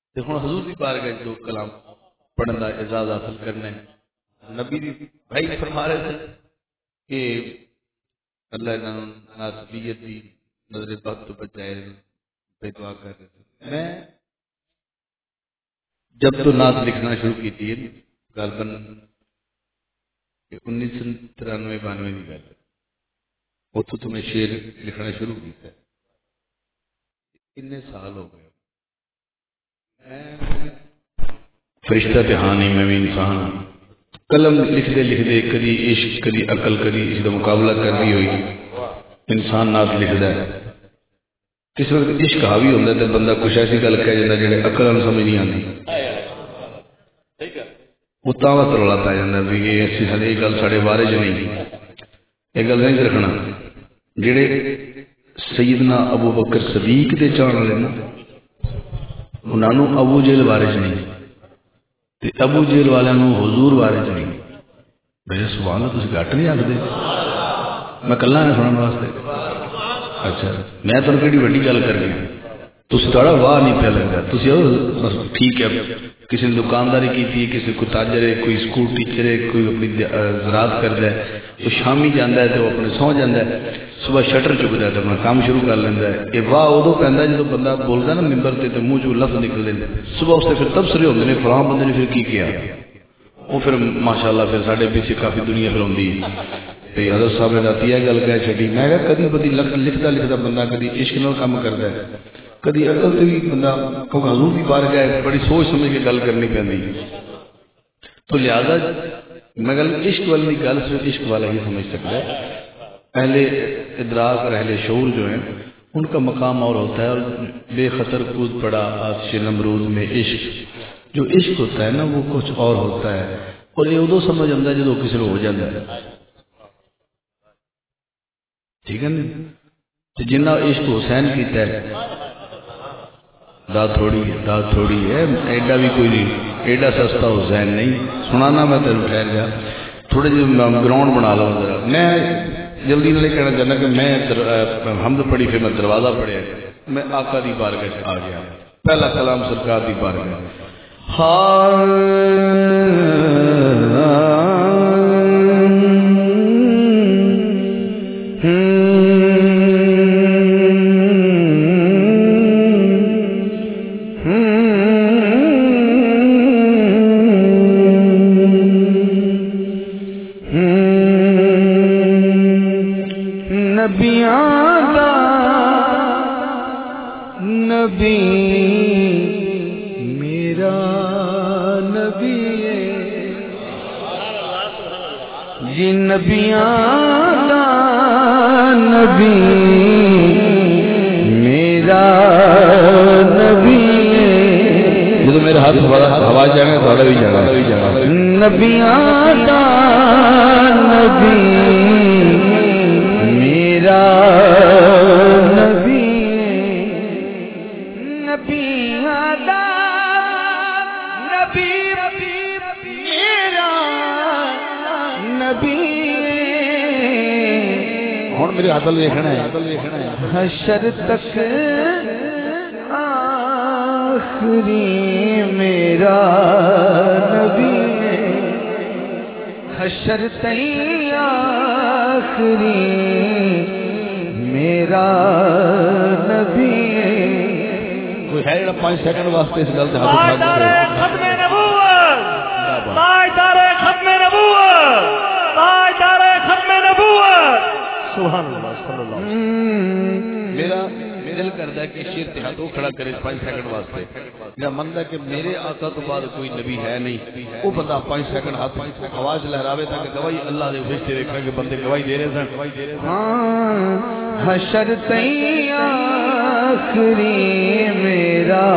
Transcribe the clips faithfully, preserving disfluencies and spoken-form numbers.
تے ہن حضور دی بارگاہ جو کلام پڑھن دا اعزاز حاصل کرنا ہے، نبی دی بھائی فرما رہے تھے کہ اللہ انہاں ناسبیت دی نظر بد تو بچائے، بے دعا کر رہے تھے۔ میں جب تو نعت لکھنا شروع کی تھی غالباً انیس سو ترانوے بانوے کی گل ہے، اتوں تو میں شعر لکھنا شروع کیا، کتنے سال ہو گئے۔ میں فرشتہ تے ہاں نہیں، میں بھی انسان ہوں۔ قلم لکھتے لکھتے کدی عشق کدی عقل کدی اس کا مقابلہ کر رہی ہوئی انسان نعت لکھتا ہے۔ کس وقت عشق حاوی ہوتا ہے تو بندہ کچھ ایسی گل کہہ جاتا ہے جی عقل نوں سمجھ نہیں آتی، وہ تاوا ترولا پی جاتا بھی یہ ایسی ساری گل سارے بارے چ نہیں، یہ گل نہیں رکھنا۔ جڑے سیدنا ابو بکر صدیق دے چان والے نا انہوں ابو جہل بارے چ نہیں، تے ابو جہل والوں حضور بارے چ نہیں۔ میرے سوال تھی گھٹ نہیں آخر، میں کلا آیا سننے واسطے؟ اچھا میں تمہیں کہڑی وڈی گل کر گیا، تھوڑا واہ نہیں پیا لگتا، تھی بس ٹھیک ہے کسی نے دکانداری کی تھی، کسی کو تاجر ہے، کوئی اسکول ٹیچر ہے، کوئی اپنی زراعت کرتا ہے، تو شامی جانا ہے تو اپنے سو جانا ہے، صبح شٹر چکتا ہے تو اپنا کام شروع کر لینا ہے۔ یہ واہ ادو پہ جب بندہ بولتا نا ممبر سے تو منہ چ لفظ نکلتے ہیں، صبح اس سے پھر تبصرے ہوتے ہیں فلاں بندے نے پھر کی کیا، وہ پھر ماشاء اللہ پھر سارے پیچھے کافی دنیا پھر آتی ہے۔ حضرت صاحب نے رات یہ گل کہہ چڑی، میں کہا کدی بدی لکھتا لکھتا بندہ کدی عشق نال کام کرتا ہے، کدی عقل سے بھی بندہ حضور کی بار گئے بڑی سوچ سمجھ کے گل کرنی پہنتی، تو لہذا میں گل عشق والی گل صرف عشق والا ہی سمجھ سکتا ہے۔ اہل ادراک اور اہل شعور جو ہیں ان کا مقام اور ہوتا ہے، اور بے خطر کود پڑا آتش نمرود میں عشق، جو عشق ہوتا ہے نا وہ کچھ اور ہوتا ہے، اور یہ ادو سمجھ آتا ہے جب کسی کو ہو جاتا ہے، ٹھیک ہے نا؟ جنہ عشق حسین کیتا ہے دا تھوڑی ہے، دا تھوڑی ہے، ایڈا بھی کوئی نہیں، ایڈا سستا حسین نہیں۔ سنانا میں تیرے ٹھہر جا، تھوڑے جی گراؤنڈ بنا لو ذرا۔ میں جلدی نہیں کہنا چاہنا کہ میں حمد پڑھی پھر میں دروازہ پڑھیا، میں آقا دی بارگاہ آ گیا، پہلا کلام سرکار دی بارگاہ۔ ہاں حشر تک آخری میرا نبی، حشر تک آخری میرا نبی۔ کوئی ہے جڑا پانچ سیکنڈ واسطے اس گل تے ہاتھ اٹھا دے؟ ختم نبوت، تاجدار ختم نبوت، تاجدار ختم نبوت، سبحان اللہ صلی اللہ علیہ وسلم۔ میرا دل کرتا ہے کہ شیر تے ہاتھ کھڑا کرے پانچ سیکنڈ واسطے، میرا منتا ہے کہ میرے آقا تو بعد کوئی نبی ہے نہیں، وہ بندہ پانچ سیکنڈ ہاتھ آواز لہراوے تاکہ گواہی اللہ دے فرشتے دیکھیں کہ بندے گواہی دے رہے سن۔ حشر تئی آخری میرا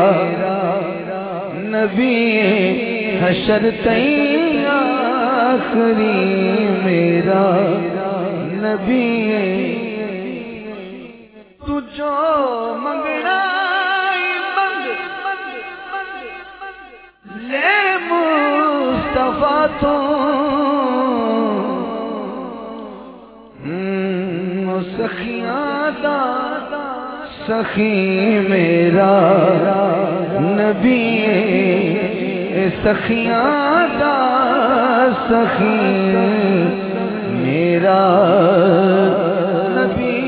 نبی، حشر تئی آخری میرا نبی، تو جو منگنا منگ لے مصطفیٰ تو، سخیاں دا سخی میرا نبی، سخیاں دا سخی میرا نبی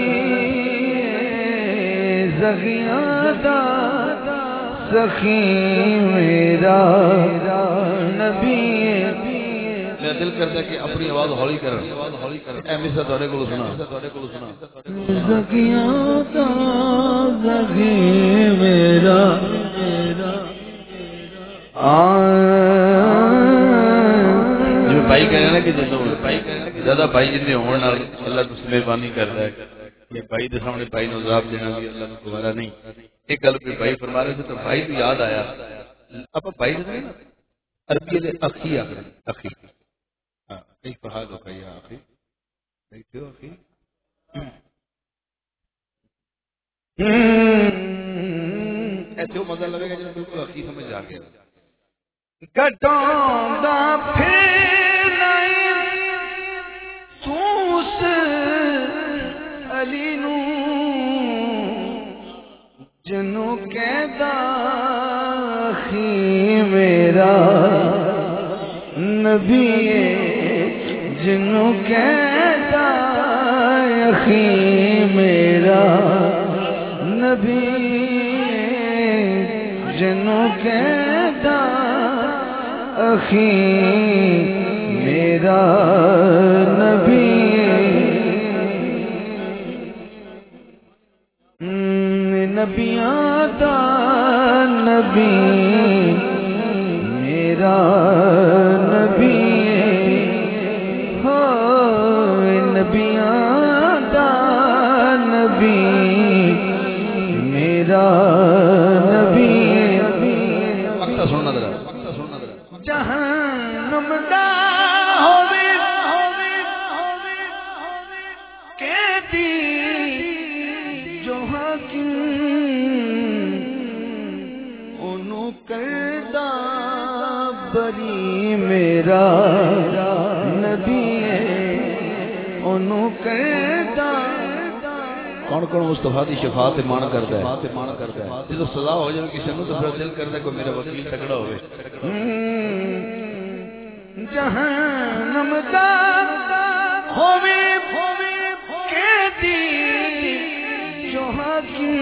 سخیاں دا سخی میرا نبی دل کرتا ہے کہ اپنی آواز ہولی کر اے مسا تھوڑے کو سنا سخیاں دا سخی میرا جو بھائی کہہ رہے ہیں کہ جدو زیادہ بھائی جتنے ہونے اللہ تو مہربانی کر رہا ہے کہ بھائی کے سامنے بھائی نے عذاب دینا بھی اللہ نے دوبارہ نہیں. ایک گل پہ بھائی فرما رہے تھے تو بھائی تو یاد آیا آپ بھائی نے عربی دے اخی آخر اخی ہاں کئی فہاد ہو گئی آخی بیٹھے ہو اخی ایسے وہ مزہ لگے گا جب بالکل اخی سمجھ آ گیا. گٹوں دا پھر نہیں توس علی نو جنو کہدا اخی میرا نبی جنو کہدا اخی میرا نبی جنو کہدا اخی میرا نبی نبیاں دا نبی میرا نبی ہو نبیاں دا نبی میرا نبی. وقت سننا ذرا جہنم دا ہووے قیدی جو حاکم اونوں کردا بری میرا نبی اونوں کردا. کون کون مصطفیٰ دی شفاعت مان کردا ہے جب سزا ہو جائے کسی نو تو پھر دل کردا ہے کوئی میرا وکیل تگڑا ہوئے. جہنم دا ہووے قیدی جو حاکم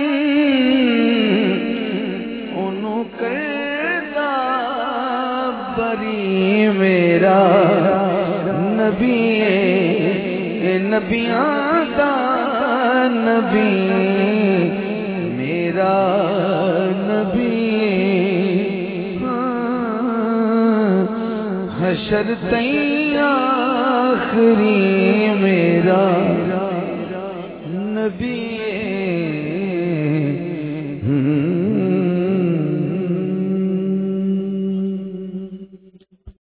اونوں کردا بری میرا نبی نبیاں دا نبی میرا نبی. حشر تئیں آخری میرا نبی